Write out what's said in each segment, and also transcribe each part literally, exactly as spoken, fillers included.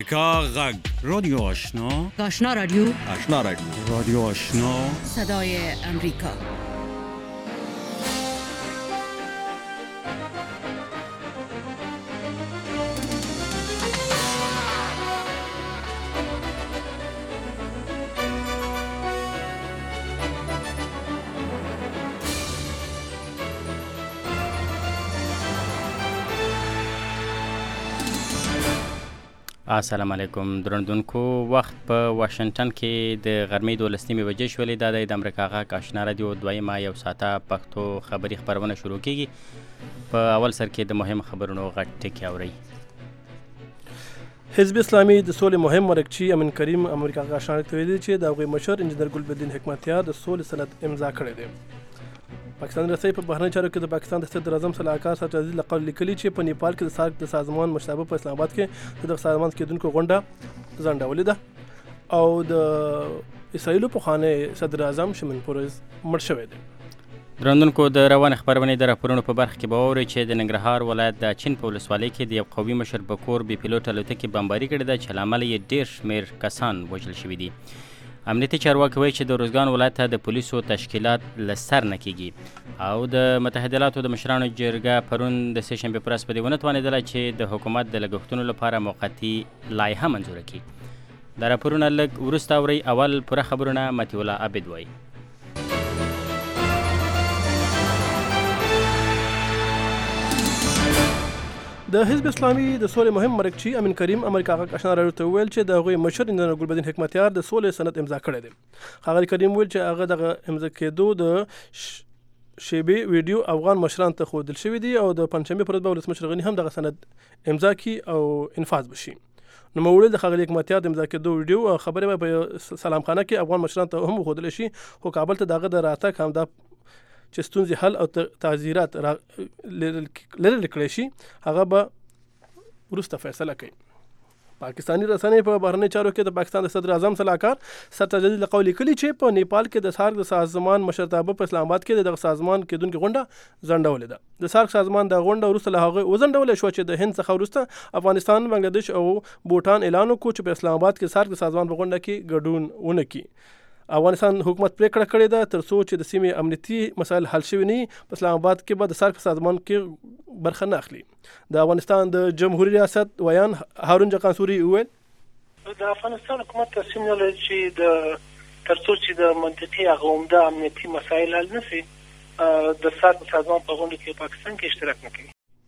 کا غږ رادیو آشنا آشنا رادیو آشنا رادیو رادیو آشنا صدای امریکا. السلام علیکم درنوونکو. وخت په واشنگټن کې د غرمې دولسنیمې بجې شولې. دا د امریکا غږ آشنا رادیو دویمه یو ساعته پښتو خبري خپرونه شروع کیږي. په اول سر کې د مهم خبرونو غټ ټکی اورئ. حزب اسلامي د سولې مهم مرکچی امین کریم امریکا غږ آشنا رادیو ته ویلي چې د هغوی مشر انجینر ګلبدین حکمتیار د سولې سند امضا کړی دی. پاکستان رسۍ په بهرنۍ چارو کې د پاکستان د صدر اعظم صلاحکار سرچ عزیز له قول لیکلي چې په نیپال کې د سارک د سازمان مشتبه په اسلام آباد کې د دغه سازمان کېدونکو غونډه ځنډولې ده او د اسرائیلو پخوانی صدر اعظم شمن پرز مړ شوی دی. درنوونکو د روان خبرونې د راپورونو په برخه کې به واورئ چې د ننګرهار ولایت د چین په ولسوالۍ کې د یو قومي مشر په کور بې پیلوټه الوتکې بمباري کړې ده چې له امله یې ډېر شمېر کسان وژل شوي دي. امنیتي چارواکي وایي چې د روزګان ولایت ته د پولیسو تشکیلات له سر نه کیږي او د متحده ایالاتو د مشرانو جرګه پرون د سه شنبې په ورځ په دې ونه توانېدله چې د حکومت د لګښتونو لپاره موقتي لایحه منظوره کړي. دا راپورونه لږ وروسته اورئ. اول پوره خبرونه مطیع الله عابد وایي. د حزب اسلامي د سولې مهم مرکچی امین کریم امریکا غږ آشنا رادیو ته وویل چې د هغوی مشر انجینر ګلبدین حکمتیار د سولې سند امضا کړی دی. ښاغلي کریم ویل چې هغه دغه امضا کېدو د شیبې ویډیو افغان مشران ته ښودل شوي دي او د پنجشنبې پر ورځ به ولسمشر غني هم دغه سند امضا کړي او انفاذ بشي. نوموړي د ښاغلي حکمتیار د امضا کېدو ویډیو او خبرې به په سلام خانه کې افغان مشران ته هم وښودل شي، خو کابل ته د هغه د راتګ همدا چې ستونزې حل او تعزیرات لرې کړی شي هغه به وروسته فیصله کوي. پاکستانی رسنۍ په بهرنۍ چارو کې د پاکستان د صدر اعظم صلاحکار سرچ عزیز له قول لیکلي چې په نیپال کې د سارک د سازمان مشرتابه په اسلام آباد کې دغه سازمان کېدونکې غونډه ځنډولې ده. د سارک سازمان د غونډه وروسته له هغې وځنډولی شوه چې د هند څخه وروسته افغانستان، بنګلادیش او بوټان اعلان وکړو چې په اسلام آباد کې سارک د سازمان په غونډه کې ګډون ونه کړي. افغانستان حکومت پریکړه کړې ده تر څو چې د سیمې امنیتي مسایل حل شوي نه وي په اسلام آباد کې به د سارک سازمان کې برخه نه اخلي. د افغانستان د جمهوریت ریاست ویان هارون جقانسوري وویل د افغانستان حکومت تصمیم نه لري چې د تر څو چې د منطقي هغه عمده امنیتي مسایل حل نه شي د سارک سازمان په غونډه کې پاکستان کې اشتراک نه کوي.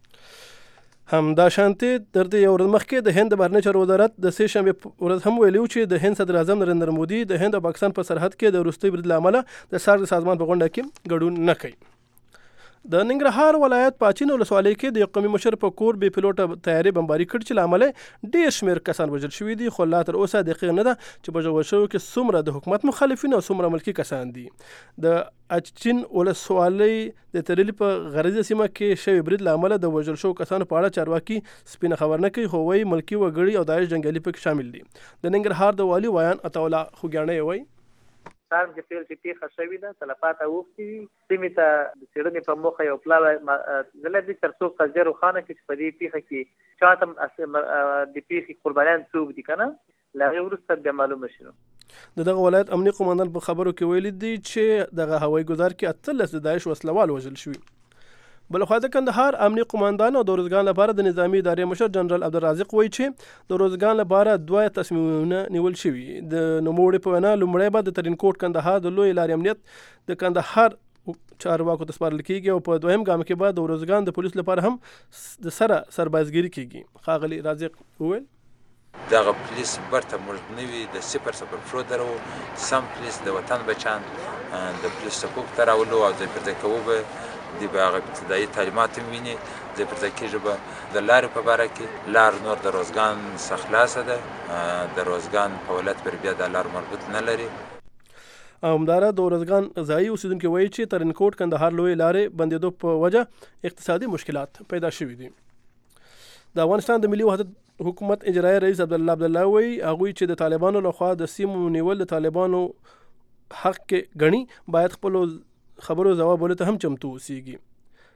همدا شانتې تر دې یو ورځ مخکې د هند د بهرنۍ چارو وزارت د سه شنبې ورځ هم ویلي و چې د هند صدر اعظم نریندر مودي د هند او پاکستان په سرحد کې د وروستي برید له امله د سارک سازمان په غونډه کې ګډون نه کوي. د ننګرهار ولایت په چین ولسوالۍ کې د قومي مشر په کور بې پیلوټه طیارې بمباري کړې چې له امله ډېر شمېر کسان وژل شوي دي، خو لا تر اوسه دقیق نه ده چې په وژل شویو کې څومره د حکومت مخالفین او څومره ملکي کسان دي. د اچین ولسوالۍ د ترلی په غرضیزه سیمه کې شوی برید له امله د وژل شوو کسانو په اړه چارواکي سپینه خبر نه کوي، خو وایي ملکي وګړي او داعش جنګیالي پکې شامل دي. د ننګرهار د والي ویان عطاالله خوږیاڼی وایي سارم چې پیل چې پیښه شوې ده تلفات اوښتي دي، سیمې ته د څېړنې په موخه یو پلاوی زله دي تر څو قضیه روښانه کړي چې په دې پیښه کې چاته د پیښې قربانیان څوک دي که نه، له هغې وروسته بیا معلومه شي. د دغه ولایت امني قومندان په خبرو کې ویلي دي چې دغه هوایي ګزار کې اتلس د داعش وسلوال وژل شوي. بلخوا د کندهار امني قومندان او د روزګان لپاره د نظامي ادارې مشر جنرال عبدالرازق وایي چې د روزګان لپاره دوه تصمیمونه نیول شوي. د نوموړي په وینا لومړی به د ترینکوټ کندهار د لوی لارې امنیت د کندهار چارواکو ته سپارل کېږي او په دویم ګام کې به د روزګان د پولیس لپاره هم د سره سربازګیري کېږي. ښاغلي رازق وویل دغه پولیس برته موږ نه وي د صفر صفر فرو درو سم پولیس د وطن بچان د پولیس حقوق ته راولو او ځای پر ځای کوو به دی به هغه ابتدایي تعلیمات هم ویني، ځای پر ځای کېږي به د لارې په باره کې لار نور د روزګان څخه خلاصه ده، د روزګان په ولایت پر بیا د لار مربوط نه لري. همداره د روزګان ځایي اوسیدونکي وایي چې ترینکوټ کندهار لوی لارې بندېدو په وجه اقتصادي مشکلات پیدا شوي دي. د افغانستان د ملي وحدت حکومت اجرایي رئیس عبدالله عبدالله وایي هغوی چې د طالبانو لخوا د سیمو نیول د طالبانو حق کې ګڼي باید خپلو خبرو ځواب ولې ته هم چمتو اوسیږي.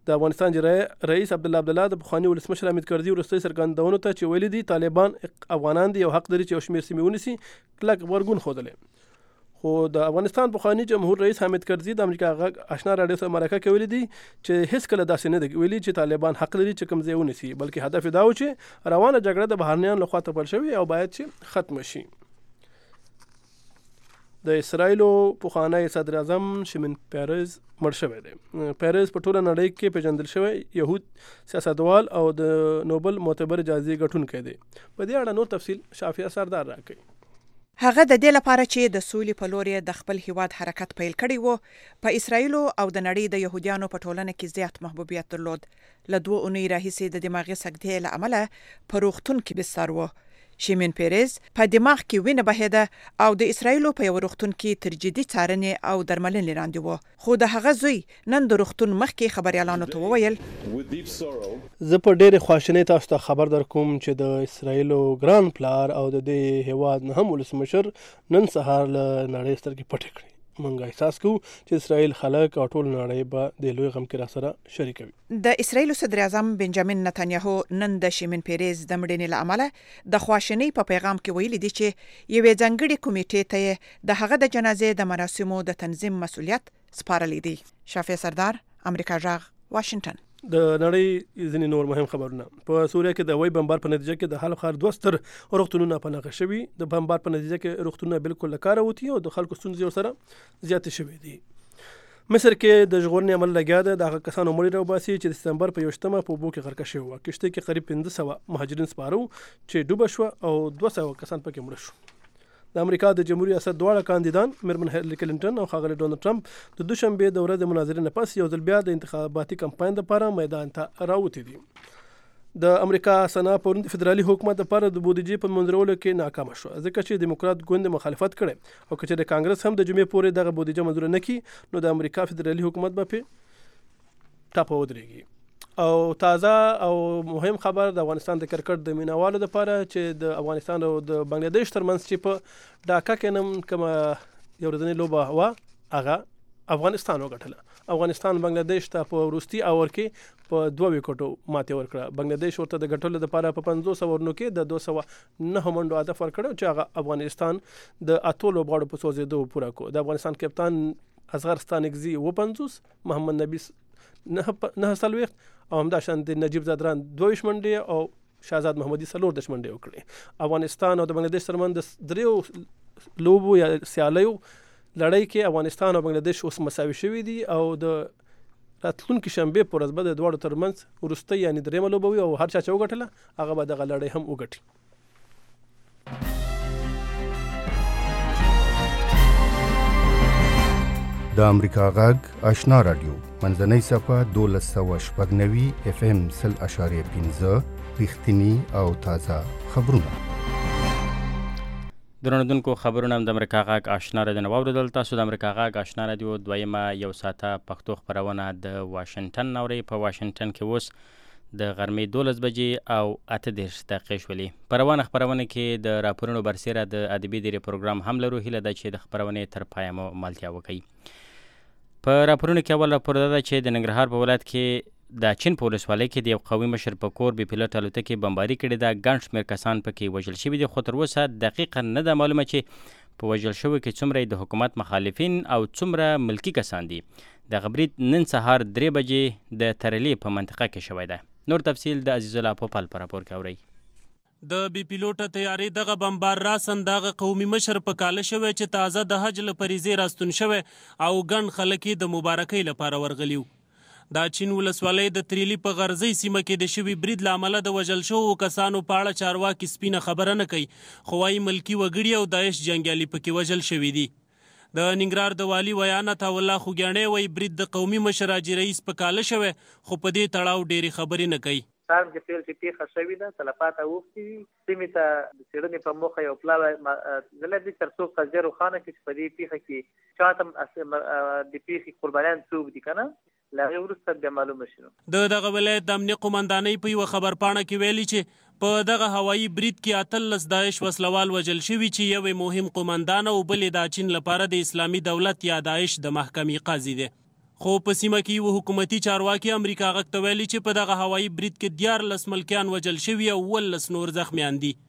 د افغانستان رئیس عبدالله عبدالله د پخواني ولسمشر حامد کرزي وروستۍ څرګندونو ته چې ویلي دي طالبان افغانان دي او حق لري چې یو شمېر سیمې ونیسي کلک غبرګون ښودلی. خو د افغانستان پخواني جمهور رئیس حامد کرزي د امریکا غږ آشنا راډیو سره مرکه کې ویلي دي چې هیڅ کله داسې نه دی ویلي چې طالبان حق لري چې کوم ځای ونیسي، بلکې هدف دا و چې روانه جګړه د بهرنیانو لخوا تپل شوې او باید چې ختمه شي. د اسرایلو پخوانی صدر اعظم شمن پیرز مړ شوی دی. پیرز په ټوله نړۍ کې پیژندل شوی یهود سیاستوال او د نوبل معتبر جایزې ګټونکی دی. په دې اړه نور تفصیل شافیه سردار راکوي. هغه د دې لپاره چې د سولې په لور د خپل هیواد حرکت پیل کړی وو په اسرایلو او د نړۍ د يهودانو په ټولنه کې زیات محبوبیت درلود. له دوه اونۍ راهیسې د دماغي سکتې له امله په روغتون کې بستر و. شیمین پیرز په دماغ کې وینه بهیده او د اسرایلو په یو روغتون کې تر جدي څارنې او درملنې لاندې و. خو د هغه زوی نن د روغتون مخکې خبريالانو ته وویل زه په ډېرې خواشینۍ تاسو ته خبر در کوم چې د اسرایلو ګران پلار او د دې هیواد نه هم ولسمشر نن سهار له نړۍ سترګې پټې کړې. مونږ احساس کوو چې اسرائیل خلک او ټول نړۍ به د لوی غم کې را سره شریکوي. د اسرایلو صدر اعظم بنجامین نتانیاهو نن د شیمین پیرز د مړینې له امله د خواشینۍ په پیغام کې ویلي دي چې یوې ځانګړې کمیټې ته د هغه د جنازې د مراسمو د تنظیم مسؤلیت سپارلی دی. شافیه سردار، امریکا غږ، واشنگټن. د نړۍ ځینې نور مهم خبرونه. په سوریه کې د وای بمبار په نتیجه کې د حلب ښار دوه ستر روغتونونه په نښه شوي. د بمبار په نتیجه کې روغتونونه بالکل له کاره وتي او د خلکو ستونزې ورسره زیاتې شوې دي. مصر کې د ژغورنې عمل لګیا ده. د هغه کسانو مړي راوباسي چې د سپتمبر په یوشتمه په اوبو کې غرقه شوي وه. کښتۍ کې قریب پنځه سوه مهاجرین سپاره چې ډوبه شوه او دوه سوه کسان پکې مړه شو. د امریکا د جمهوریت ریاست دواړه کاندیدان میرمن هیلری کلینټن او ښاغلی ډونالډ ټرمپ د دوشنبې د ورځې مناظرې نه پس یو ځل بیا د انتخاباتي کمپاین لپاره میدان ته راوتي دي. د امریکا سنا پرون د فدرالي حکومت لپاره د بودیجې په منظورولو کې ناکامه شو ځکه چې دیموکرات ګوند مخالفت کړي او که چې د کانګرس هم د جمعې پورې دغه بودیجه منظور نه کړي نو د امریکا فدرالي حکومت به په ټاپه ودرېږي. او تازه او مهم خبر د افغانستان د کرکټ د مینوالو لپاره چې د افغانستان او د بنگلاديش ترمنځ چې په ډاکا کې نن کومه یو ورځنۍ لوبه وه هغه افغانستان وګټله. افغانستان بنگلاديش ته په وروستي اور کې په دوه وکټو ماتې ورکړه. بنگلاديش ورته د ګټلو لپاره په پنځوس اورونو کې د دوه سوه نهه منډو هدف ورکړ چې هغه افغانستان د اتو لوبغاړو په سوځېدو پوره کړو. د افغانستان کپتان اصغر ستانکزي اووه پنځوس، محمد نبي نه څلوېښت او همداشان د نجیب زادران دوه ویشت منډې او شهزاد محمدي څلور دېرش منډې وکړې. افغانستان او د بنگلاديش ترمنځ د دریو لوبو یا سیالیو لړۍ کې افغانستان او بنگلاديش اوس مساوي شوي دي او د راتلونکي شنبې په ورځ به د دواړو ترمنځ وروستۍ یعنې درېیمه لوبه وي او هر چا چې وګټله هغه به دغه لړۍ هم وګټي. د امریکا غږ آشنا رادیو منځنۍ صفحه دولس سوه شپږ نوي اف ام سل اشاریه پنځه رښتیني او تازه خبرونه. درنوونکو خبرونه د امریکا غږ آشنا رادیو نه واوریدل. تاسو د امریکا غږ آشنا رادیو دویمه یو ساعته پښتو خبرونه د واشنگټن اورئ. په واشنگټن کې اوس د غرمې دولس بجې او اته دېرش دقیقې شولې. په روانه خپرونه کې د راپورونو برسېره د ادبي دیرې پروګرام هم لرو. هیله ده چې د خپرونې تر پایه مو ملتیا وکړئ. په راپورونو کې اول راپور ده چې د ننګرهار په ولایت کې د چین په ولسوالۍ کې د یو قومي مشر په کور بې پیلوټ الوتکې بمباري کړې ده. ګڼ شمېر کسان پکې وژل شوي دي خو تر اوسه دقیقا نه ده معلومه چې په وژل شویو کې څومره د حکومت مخالفین او څومره ملکي کسان دي. دغه برید نن سهار درې بجې د ترلې په منطقه کې شوی ده. نور تفصیل د عزیز الله پوپل په راپور کې اورئ. د بی پیلوټه تیارې دغه بمبار راسن دغه قومي مشر په کاله شوی چې تازه د حج له فریضې راستون شوی او ګڼ خلک د مبارکۍ لپاره ورغلیو. دا چین ولسوالۍ د تریلی په غرزۍ سیمه کې د شوي برید له امله د وژل شوو کسانو په اړه چارواکي سپینه خبره نه کوي خو وايي ملکي وګړي او داعش جنګیالي پکې وژل شوي دي. د ننګرهار د والي ویاند الله خوګیاڼی وایي برید د قومي مشر حاجي رئیس په کاله شوی خو په دې تړاو ډېرې خبرې نه کوي. سار چې پیل چې پیښه شوې ده تلفات اوښتي وي سیمې ته د څېړنې په موخه یو پلاوی زله دي تر څو قضیه روښانه کړي چې په دې پیښه کې چا ته د پیښې قربانیان څوک دي که نه له هغې وروسته بیا معلومه شي. د دغه ولایت د امنیه قمندانۍ په یوه خبرپاڼه کې ویلي چې په دغه هوایي برید کې اتلس داعش وسلوال وژل شوي چې یو مهم قمندان او بل د چین لپاره د اسلامي دولت یا داعش د محکمې قاضي دی. خو په سیمه کې یو حکومتي چارواکي امریکا غږ ته ویلي چې په دغه هوایي برید کې دیارلس ملکیان وژل شوي او اوولس نور زخمیان دي.